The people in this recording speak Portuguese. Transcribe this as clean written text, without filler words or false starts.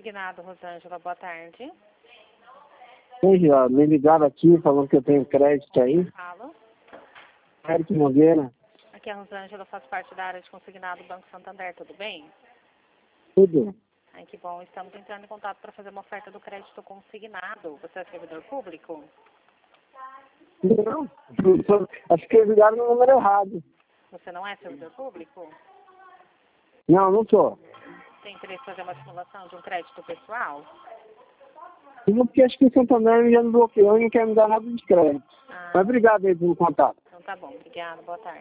Consignado, Rosângela, boa tarde. Oi, ó, me ligaram aqui falando que eu tenho crédito aí. Falo. Eric Nogueira. Aqui é a Rosângela, faço parte da área de consignado do Banco Santander, tudo bem? Tudo. Ai, que bom. Estamos entrando em contato para fazer uma oferta do crédito consignado. Você é servidor público? Não, acho que ligaram no número errado. Você não é servidor público? Não sou. Tem interesse em fazer uma simulação de um crédito pessoal? Não, porque acho que o Santander já me bloqueou e não quer me dar nada de crédito. Ah, Mas obrigado aí pelo contato. então tá bom. Obrigada. Boa tarde.